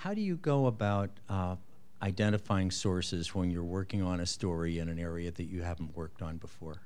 how do you go about identifying sources when you're working on a story in an area that you haven't worked on before?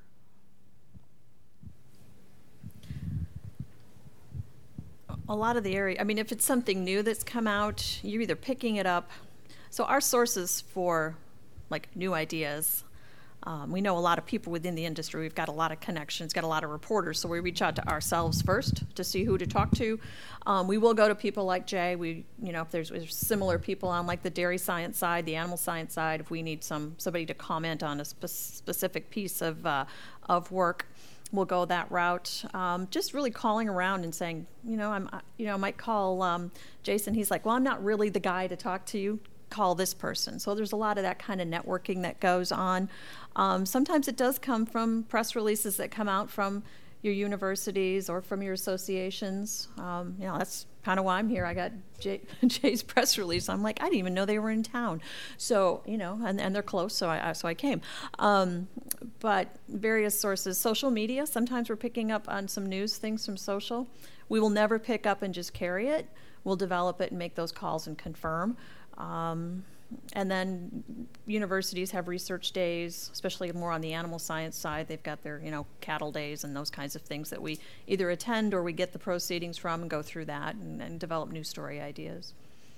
A lot of the area, I mean, if it's something new that's come out, you're either picking it up. So our sources for like new ideas, we know a lot of people within the industry. We've got a lot of connections, got a lot of reporters, so we reach out to ourselves first to see who to talk to. We will go to people like Jay. If there's similar people on like the dairy science side, the animal science side, if we need somebody to comment on a specific piece of work, we'll go that route. Just really calling around and saying, I might call Jason. He's like, well, I'm not really the guy to talk to you. Call this person. So there's a lot of that kind of networking that goes on. Sometimes it does come from press releases that come out from your universities or from your associations. That's kind of why I'm here. I got Jay's press release. I'm like, I didn't even know they were in town. So, and they're close, so I came. But various sources, social media, sometimes we're picking up on some news things from social. We will never pick up and just carry it. We'll develop it and make those calls and confirm. And then universities have research days, especially more on the animal science side. They've got their, cattle days and those kinds of things that we either attend or we get the proceedings from and go through that and develop new story ideas.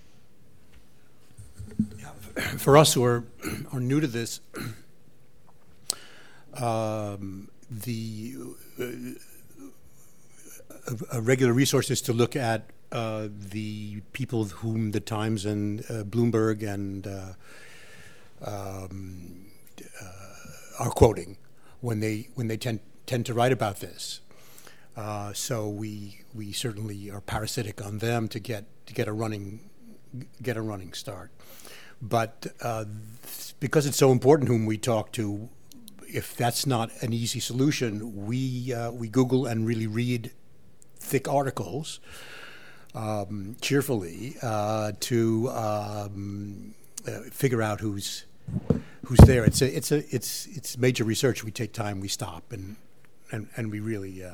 Yeah, for us who are new to this, a regular resource is to look at the people whom the Times and Bloomberg and are quoting when they tend to write about this. So we certainly are parasitic on them to get a running start. But because it's so important whom we talk to, if that's not an easy solution, we Google and really read thick articles. Cheerfully to figure out who's there. It's major research. We take time. We stop and we really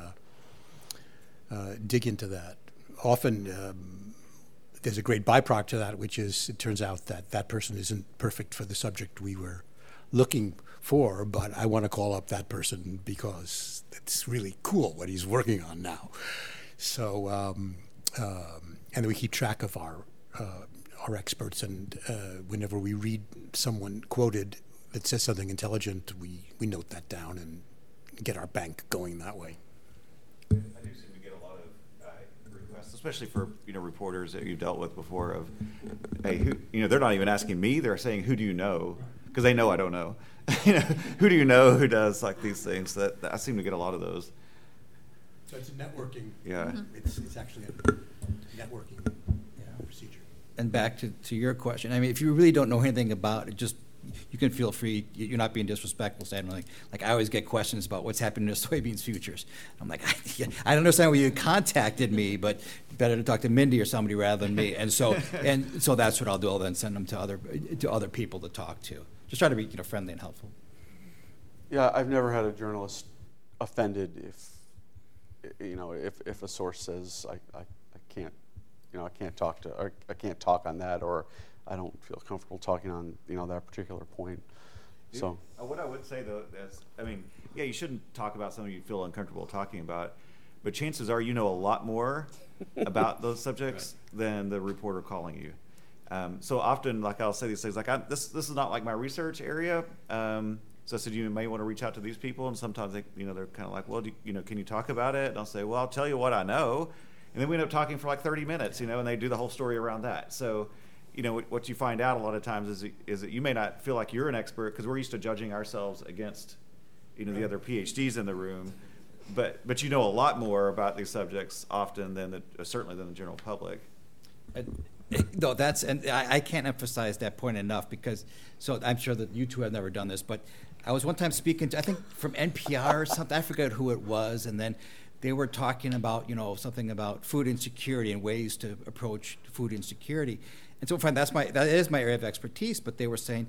dig into that. Often there's a great byproduct to that, which is it turns out that person isn't perfect for the subject we were looking for, but I want to call up that person because it's really cool what he's working on now. So. And we keep track of our experts, and whenever we read someone quoted that says something intelligent, we note that down and get our bank going that way. I do seem to get a lot of requests, especially for reporters that you've dealt with before. Of hey, they're not even asking me; they're saying, "Who do you know?" Because they know I don't know. Who do you know who does like these things? That I seem to get a lot of those. So it's a networking. Yeah. Mm-hmm. It's actually a networking procedure. And back to your question, I mean, if you really don't know anything about it, just you can feel free. You're not being disrespectful, saying like I always get questions about what's happening to soybeans futures. I'm like, I don't understand why you contacted me, but better to talk to Mindy or somebody rather than me. And so that's what I'll do. I'll then send them to other people to talk to. Just try to be friendly and helpful. Yeah, I've never had a journalist offended if a source says I can't talk to, or I can't talk on that, or I don't feel comfortable talking on that particular point. So what I would say though is, you shouldn't talk about something you feel uncomfortable talking about, but chances are a lot more about those subjects than the reporter calling you. So often, like I'll say these things, like this is not like my research area. So I said, you may want to reach out to these people, and sometimes they, they're kind of like, well, can you talk about it? And I'll say, well, I'll tell you what I know, and then we end up talking for like 30 minutes, and they do the whole story around that. So, what you find out a lot of times is that you may not feel like you're an expert because we're used to judging ourselves against, the other PhDs in the room, but you know a lot more about these subjects often certainly than the general public. No, I can't emphasize that point enough because, so I'm sure that you two have never done this, but I was one time speaking to, I think from NPR or something, I forget who it was, and then they were talking about, something about food insecurity and ways to approach food insecurity. And so that is my area of expertise, but they were saying,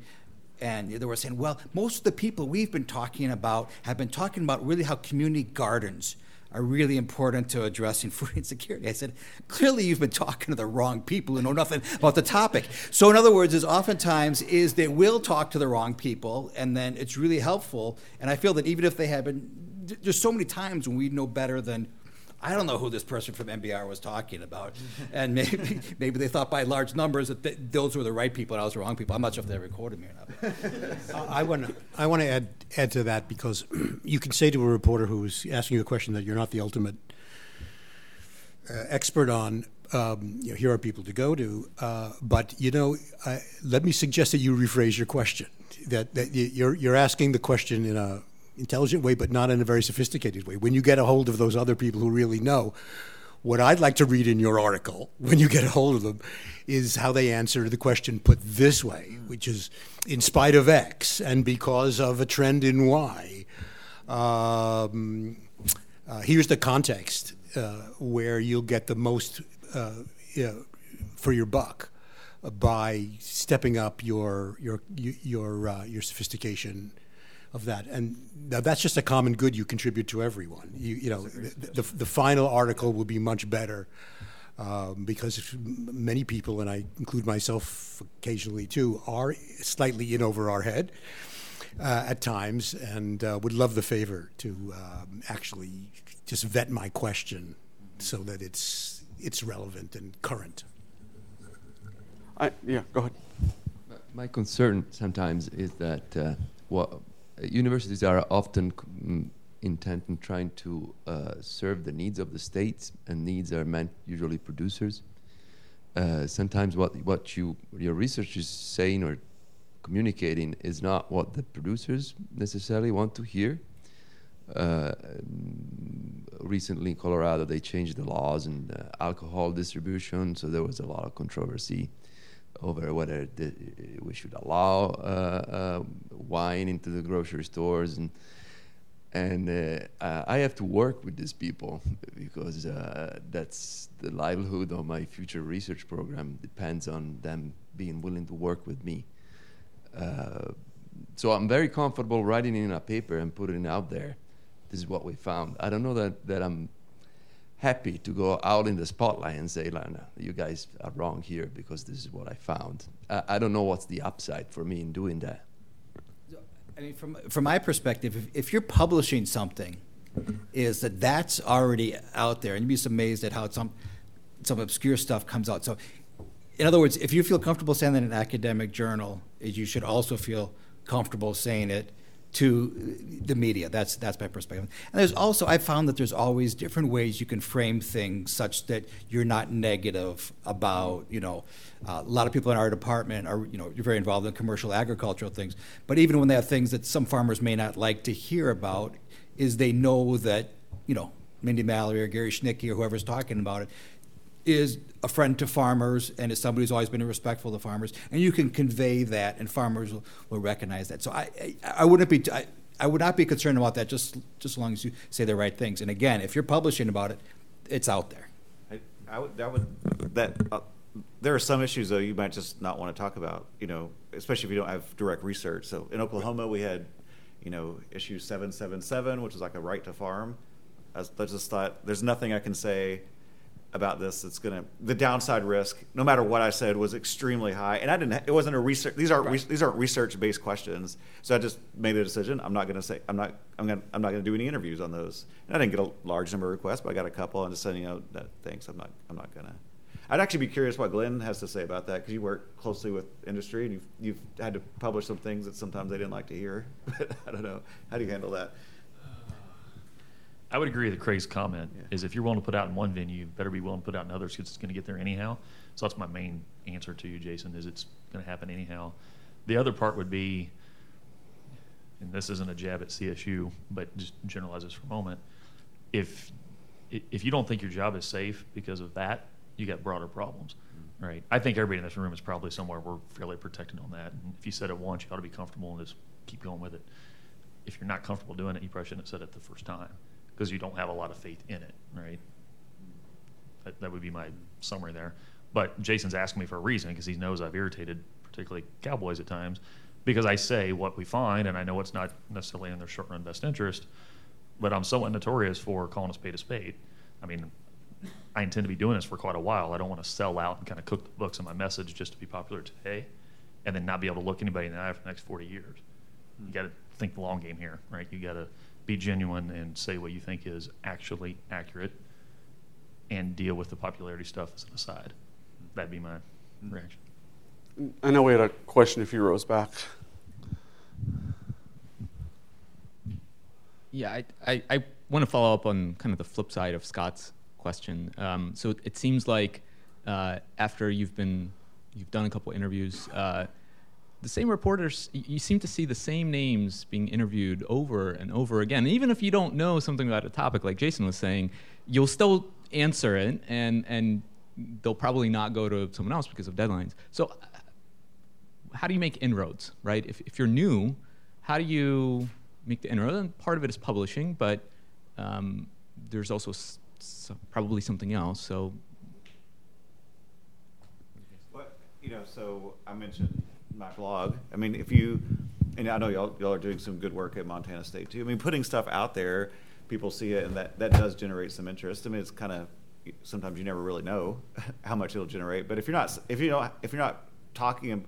well, most of the people we've been talking about have been talking about really how community gardens are really important to addressing food insecurity. I said, clearly you've been talking to the wrong people who know nothing about the topic. So in other words, oftentimes they will talk to the wrong people, and then it's really helpful. And I feel that even if they have been, there's so many times when we know better than, I don't know who this person from NBR was talking about. And maybe they thought by large numbers that those were the right people and I was the wrong people. I'm not sure if they recorded me or not. I want to add to that, because you can say to a reporter who's asking you a question that you're not the ultimate expert on, here are people to go to, but let me suggest that you rephrase your question. That you're asking the question in a intelligent way, but not in a very sophisticated way. When you get a hold of those other people who really know, what I'd like to read in your article, when you get a hold of them, is how they answer the question put this way, which is, in spite of X and because of a trend in Y, here's the context where you'll get the most for your buck by stepping up your sophistication of that. And that's just a common good you contribute to everyone. The final article will be much better because many people, and I include myself occasionally too, are slightly in over our head at times, and would love the favor to actually just vet my question so that it's relevant and current. Yeah, go ahead. My concern sometimes is that universities are often intent in trying to serve the needs of the states, and needs are meant usually producers. Sometimes what your research is saying or communicating is not what the producers necessarily want to hear. Recently in Colorado, they changed the laws in alcohol distribution, so there was a lot of controversy over whether we should allow wine into the grocery stores, and I have to work with these people because that's the livelihood of my future research program depends on them being willing to work with me. So I'm very comfortable writing in a paper and putting it out there. This is what we found. I don't know that I'm happy to go out in the spotlight and say, no, you guys are wrong here because this is what I found. I don't know what's the upside for me in doing that. I mean, from my perspective, if you're publishing something, is that's already out there, and you'd be amazed at how some obscure stuff comes out. So, in other words, if you feel comfortable saying that in an academic journal, you should also feel comfortable saying it to the media. That's my perspective. And there's also, I found that there's always different ways you can frame things such that you're not negative about, a lot of people in our department are, you're very involved in commercial agricultural things. But even when they have things that some farmers may not like to hear about, is they know that, Mindy Mallory or Gary Schnicke or whoever's talking about it is a friend to farmers and is somebody who's always been respectful to farmers, and you can convey that, and farmers will recognize that. So I would not be concerned about that, just as long as you say the right things. And again, if you're publishing about it, it's out there. There are some issues though you might just not want to talk about, especially if you don't have direct research. So in Oklahoma, we had, issue 777, which is like a right to farm. I just thought there's nothing I can say about this. It's the downside risk, no matter what I said, was extremely high, and it wasn't a research. These aren't research-based questions. So I just made a decision. I'm not going to do any interviews on those. And I didn't get a large number of requests, but I got a couple, and just said, thanks. I'm not going to. I'd actually be curious what Glenn has to say about that, because you work closely with industry, and you've had to publish some things that sometimes they didn't like to hear. But I don't know. How do you handle that? I would agree with Craig's comment, is if you're willing to put out in one venue, you better be willing to put out in others because it's going to get there anyhow. So that's my main answer to you, Jason, is it's going to happen anyhow. The other part would be, and this isn't a jab at CSU, but just generalize this for a moment, if you don't think your job is safe because of that, you got broader problems, right? I think everybody in this room is probably somewhere we're fairly protected on that. And if you said it once, you ought to be comfortable and just keep going with it. If you're not comfortable doing it, you probably shouldn't have said it the first time, because you don't have a lot of faith in it, right? That would be my summary there. But Jason's asking me for a reason, because he knows I've irritated particularly cowboys at times, because I say what we find, and I know it's not necessarily in their short-run best interest, but I'm somewhat notorious for calling a spade. I mean, I intend to be doing this for quite a while. I don't want to sell out and kind of cook the books on my message just to be popular today and then not be able to look anybody in the eye for the next 40 years. You got to think the long game here, right? You got to be genuine and say what you think is actually accurate and deal with the popularity stuff as an aside. That'd be my reaction. I know we had a question a few rows back. Yeah, I want to follow up on kind of the flip side of Scott's question. So it seems like after you've done a couple interviews, the same reporters, you seem to see the same names being interviewed over and over again. Even if you don't know something about a topic, like Jason was saying, you'll still answer it, and they'll probably not go to someone else because of deadlines. So how do you make inroads, right? If you're new, how do you make the inroads? And part of it is publishing, but there's also probably something else. So, well, so I mentioned my blog. I mean, and I know y'all are doing some good work at Montana State too. I mean, putting stuff out there, people see it, and that does generate some interest. I mean, it's kind of, sometimes you never really know how much it'll generate. But if you're not talking.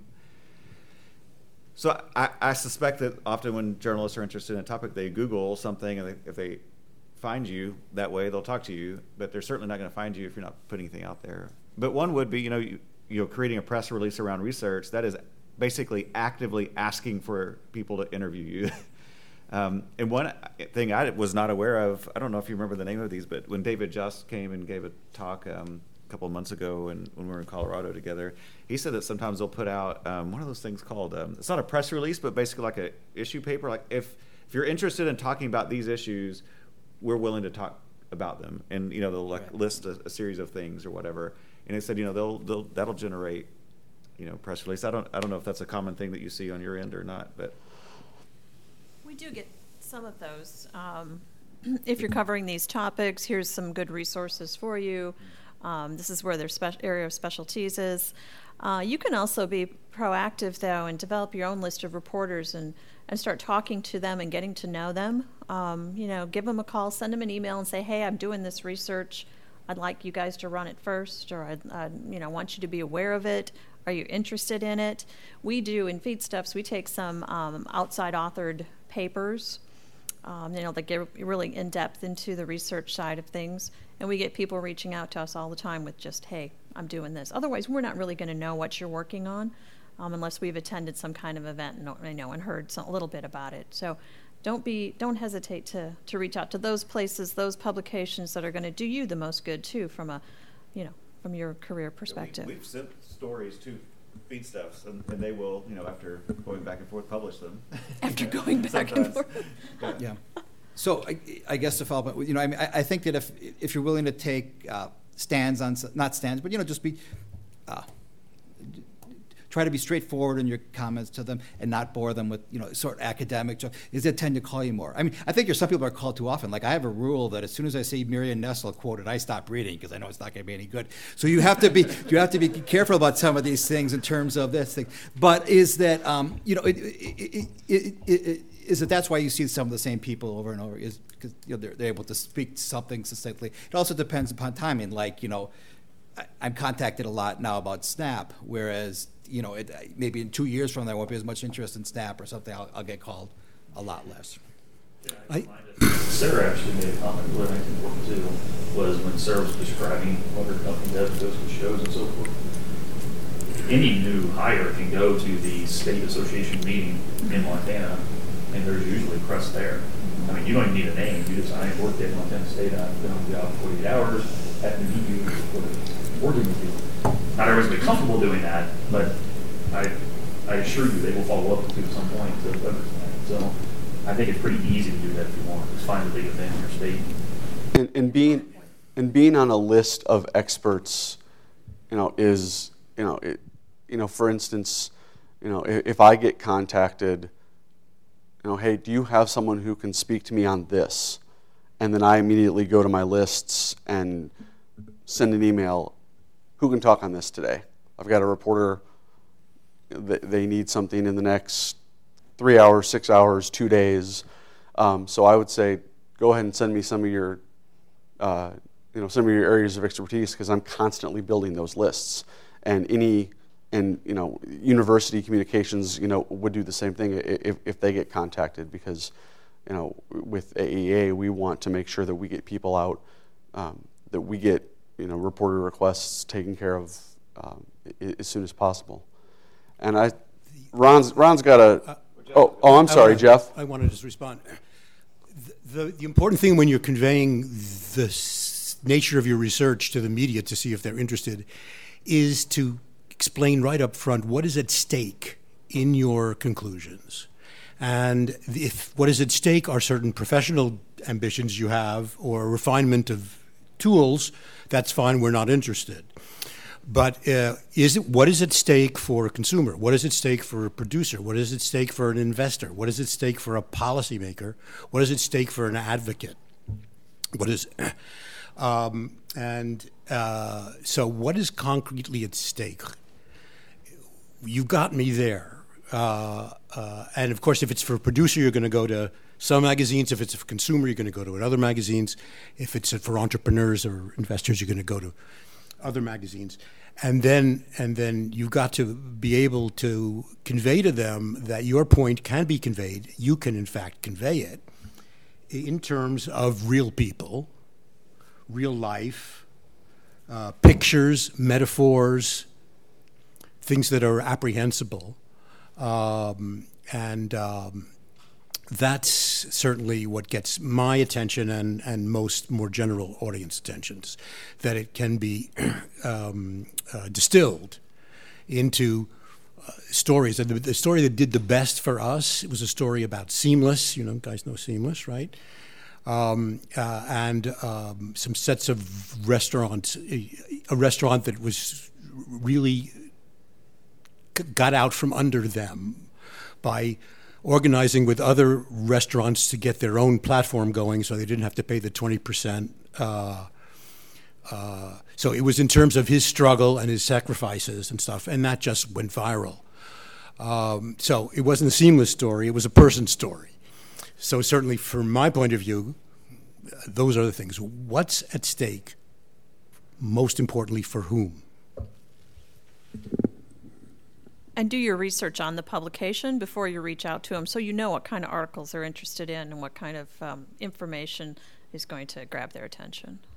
So I suspect that often when journalists are interested in a topic, they Google something, and if they find you that way, they'll talk to you. But they're certainly not going to find you if you're not putting anything out there. But one would be, creating a press release around research. That is basically actively asking for people to interview you. And one thing I was not aware of, I don't know if you remember the name of these, but when David Just came and gave a talk a couple of months ago, and when we were in Colorado together, he said that sometimes they'll put out one of those things called, it's not a press release, but basically like a issue paper. Like if you're interested in talking about these issues, we're willing to talk about them. And, they'll list a series of things or whatever. And they said, that'll generate, press release. I don't know if that's a common thing that you see on your end or not, but. We do get some of those. If you're covering these topics, here's some good resources for you. This is where their area of specialties is. You can also be proactive, though, and develop your own list of reporters and start talking to them and getting to know them. Give them a call, send them an email and say, hey, I'm doing this research. I'd like you guys to run it first, or I want you to be aware of it. Are you interested in it? We do, in Feedstuffs, we take some outside authored papers, that get really in-depth into the research side of things. And we get people reaching out to us all the time with just, hey, I'm doing this. Otherwise, we're not really going to know what you're working on unless we've attended some kind of event and heard a little bit about it. So don't hesitate to reach out to those places, those publications that are going to do you the most good, too, from your career perspective. We've sent stories to Feedstuffs, and they will, after going back and forth, publish them. After going back and forth. Yeah. So I guess to follow up, I think that if you're willing to take stands on, not stands, but just be, try to be straightforward in your comments to them and not bore them with sort of academic stuff, is they tend to call you more. I mean, I think some people are called too often. Like I have a rule that as soon as I see Miriam Nestle quoted, I stop reading because I know it's not going to be any good. So you have to be careful about some of these things in terms of this thing. But is that is that that's why you see some of the same people over and over, is because they're able to speak something succinctly. It also depends upon timing. Like I'm contacted a lot now about Snap, whereas maybe in 2 years from now, there won't be as much interest in Snap or something. I'll get called a lot less. Sarah actually made a comment that I think is important too, was when Sarah was describing what her company does, goes to shows and so forth. Any new hire can go to the state association meeting in Montana, and there's usually press there. I mean, you don't even need a name. You just, I worked at Montana State, I've been on the job 48 hours, had to meet you for working with you. Not everybody's going to be comfortable doing that, but I assure you they will follow up with you at some point to understand. So I think it's pretty easy to do that if you want. Just find a big event in your state. And being on a list of experts, is for instance, if I get contacted, hey, do you have someone who can speak to me on this? And then I immediately go to my lists and send an email. Who can talk on this today? I've got a reporter. They need something in the next 3 hours, 6 hours, 2 days. So I would say go ahead and send me some of your, some of your areas of expertise, because I'm constantly building those lists. And university communications, would do the same thing if they get contacted, because, with AEA, we want to make sure that we get people out, that we get, reporter requests taken care of as soon as possible. And Ron's got a. I'm sorry, Jeff. I want to just respond. The important thing when you're conveying the nature of your research to the media to see if they're interested is to explain right up front what is at stake in your conclusions. And if what is at stake are certain professional ambitions you have or refinement of tools, that's fine, we're not interested. But what is at stake for a consumer? What is at stake for a producer? What is at stake for an investor? What is at stake for a policymaker? What is at stake for an advocate? So what is concretely at stake? You got me there. And of course, if it's for a producer, you're going to go to some magazines. If it's a consumer, you're going to go to other magazines. If it's for entrepreneurs or investors, you're going to go to other magazines. And then you've got to be able to convey to them that your point can be conveyed. You can, in fact, convey it in terms of real people, real life, pictures, metaphors, things that are apprehensible. That's certainly what gets my attention and most more general audience attentions, that it can be distilled into stories. And the story that did the best for us, it was a story about Seamless. You guys know Seamless, right? And some sets of restaurants, a restaurant that was really got out from under them by organizing with other restaurants to get their own platform going, so they didn't have to pay the 20%. So it was in terms of his struggle and his sacrifices and stuff, and that just went viral. So it wasn't a Seamless story, it was a person story. So certainly from my point of view, those are the things. What's at stake, most importantly, for whom? And do your research on the publication before you reach out to them, so you know what kind of articles they're interested in and what kind of information is going to grab their attention.